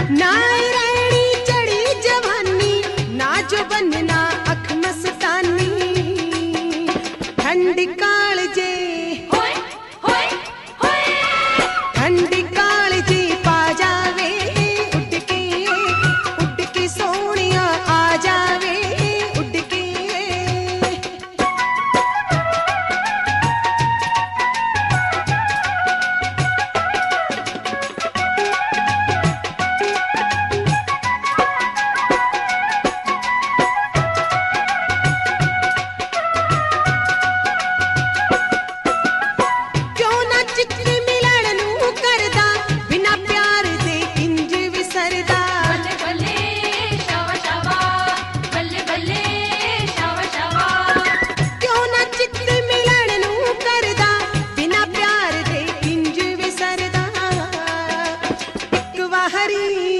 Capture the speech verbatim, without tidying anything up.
ना रैणी चढ़ी जवानी, ना जो बनना अख मस्तानी। ठंड कालजे ठंड कालजे पा जावे, उड़ के उड़ के सोनिया आ जावे उड़ के। क्यों ना चित्र मिलन नू करदा, बिना प्यार दे इंज विसरदा। बल्ले बल्ले शावा शावा, बल्ले बल्ले शावा शावा। क्यों ना चित्र मिलन नू करदा, बिना प्यार दे इंज विसरदा। इक वाहरी